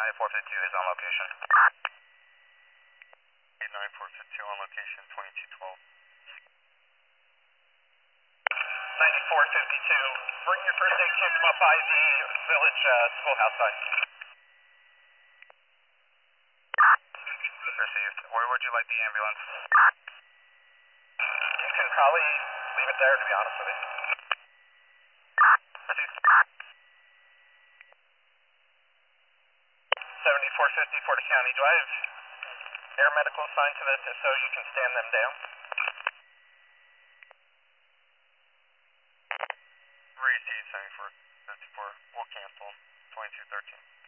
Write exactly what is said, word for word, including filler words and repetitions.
nine four five two is on location. eight nine four five two on location, twenty-two twelve. ninety-four fifty-two, bring your first aid kit up by the village uh, schoolhouse side. Received. Where would you like the ambulance? You can probably leave it there, to be honest with you. Received. seventy-four fifty, Porter County. Do I have air medical assigned to this so you can stand them down? Received, seventy-four fifty-four. We'll cancel. twenty-two thirteen.